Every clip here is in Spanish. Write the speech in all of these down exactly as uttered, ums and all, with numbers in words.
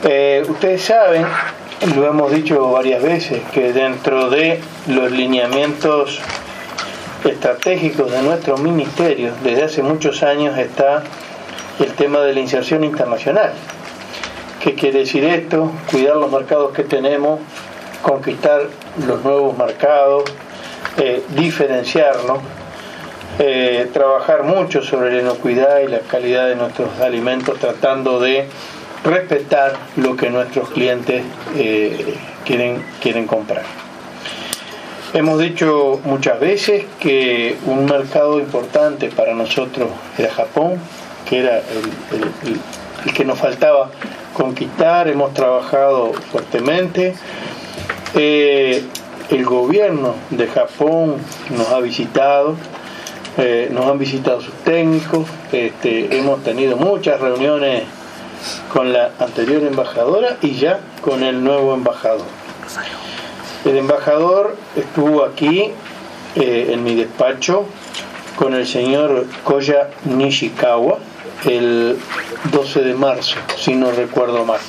Eh, ustedes saben, lo hemos dicho varias veces, que dentro de los lineamientos estratégicos de nuestro ministerio desde hace muchos años está el tema de la inserción internacional. ¿Qué quiere decir esto? Cuidar los mercados que tenemos, conquistar los nuevos mercados, eh, diferenciarnos, eh, trabajar mucho sobre la inocuidad y la calidad de nuestros alimentos, tratando de respetar lo que nuestros clientes eh, quieren, quieren comprar. Hemos dicho muchas veces que un mercado importante para nosotros era Japón, que era el, el, el, el que nos faltaba conquistar. Hemos trabajado fuertemente. Eh, el gobierno de Japón nos ha visitado, eh, nos han visitado sus técnicos, este, hemos tenido muchas reuniones con la anterior embajadora y ya con el nuevo embajador. El embajador estuvo aquí eh, en mi despacho con el señor Koya Nishikawa el doce de marzo, si no recuerdo mal.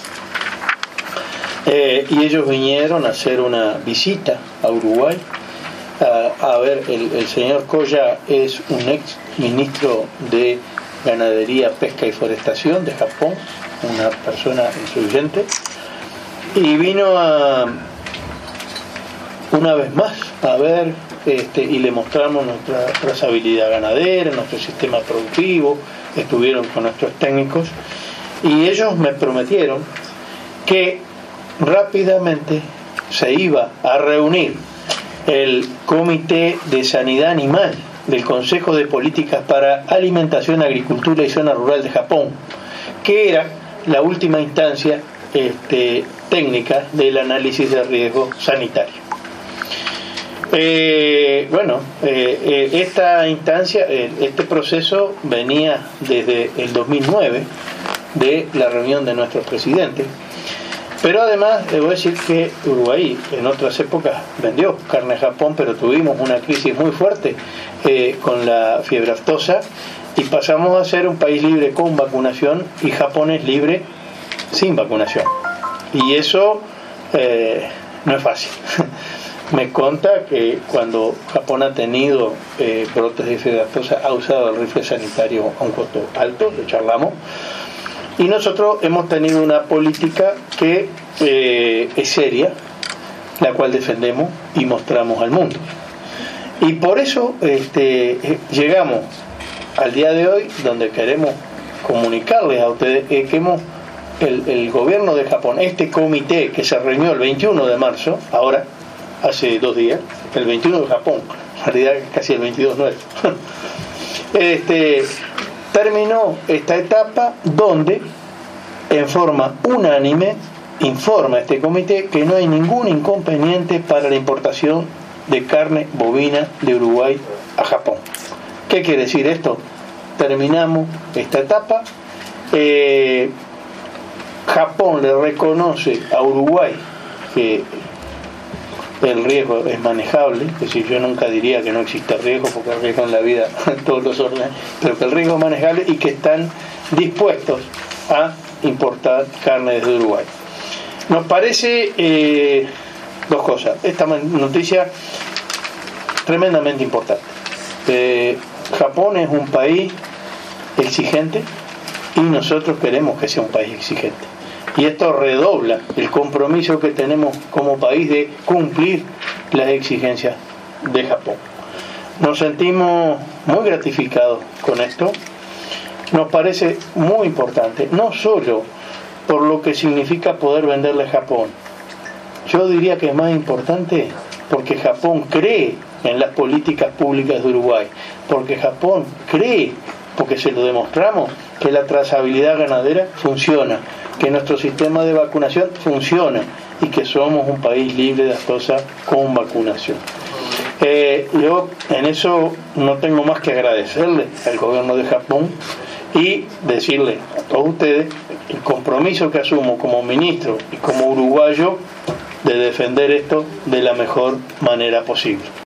Eh, y ellos vinieron a hacer una visita a Uruguay. A, a ver, el, el señor Koya es un ex ministro de Ganadería, Pesca y Forestación de Japón, una persona influyente, y vino a una vez más a ver este, y le mostramos nuestra trazabilidad ganadera, nuestro sistema productivo. Estuvieron con nuestros técnicos y ellos me prometieron que rápidamente se iba a reunir el Comité de Sanidad Animal del Consejo de Políticas para Alimentación, Agricultura y Zona Rural de Japón, que era la última instancia este, técnica del análisis de riesgo sanitario. Eh, bueno, eh, eh, esta instancia, eh, este proceso venía desde el dos mil nueve, de la reunión de nuestros presidentes, pero además debo decir que Uruguay en otras épocas vendió carne a Japón, pero tuvimos una crisis muy fuerte eh, con la fiebre aftosa y pasamos a ser un país libre con vacunación y Japón es libre sin vacunación, y eso eh, no es fácil. Me conta que cuando Japón ha tenido eh, brotes de fiebre aftosa ha usado el rifle sanitario a un costo alto, lo charlamos, y nosotros hemos tenido una política que eh, es seria, la cual defendemos y mostramos al mundo. Y por eso este, llegamos al día de hoy, donde queremos comunicarles a ustedes eh, que hemos, el, el gobierno de Japón, este comité que se reunió el veintiuno de marzo, ahora, hace dos días, el veintiuno de Japón, en realidad casi el veintidós no es, este, terminó esta etapa donde en forma unánime informa este comité que no hay ningún inconveniente para la importación de carne bovina de Uruguay a Japón. ¿Qué quiere decir esto? Terminamos esta etapa. eh, Japón le reconoce a Uruguay que el riesgo es manejable, es decir, yo nunca diría que no existe riesgo, porque el riesgo en la vida en todos los órdenes, pero que el riesgo es manejable y que están dispuestos a importar carne desde Uruguay. Nos parece eh, dos cosas. Esta noticia tremendamente importante. Eh, Japón es un país exigente y nosotros queremos que sea un país exigente. Y esto redobla el compromiso que tenemos como país de cumplir las exigencias de Japón. Nos sentimos muy gratificados con esto. Nos parece muy importante, no solo por lo que significa poder venderle a Japón. Yo diría que es más importante porque Japón cree en las políticas públicas de Uruguay, porque Japón cree, porque se lo demostramos, que la trazabilidad ganadera funciona, que nuestro sistema de vacunación funciona y que somos un país libre de aftosa con vacunación. Eh, yo en eso no tengo más que agradecerle al gobierno de Japón y decirle a todos ustedes el compromiso que asumo como ministro y como uruguayo de defender esto de la mejor manera posible.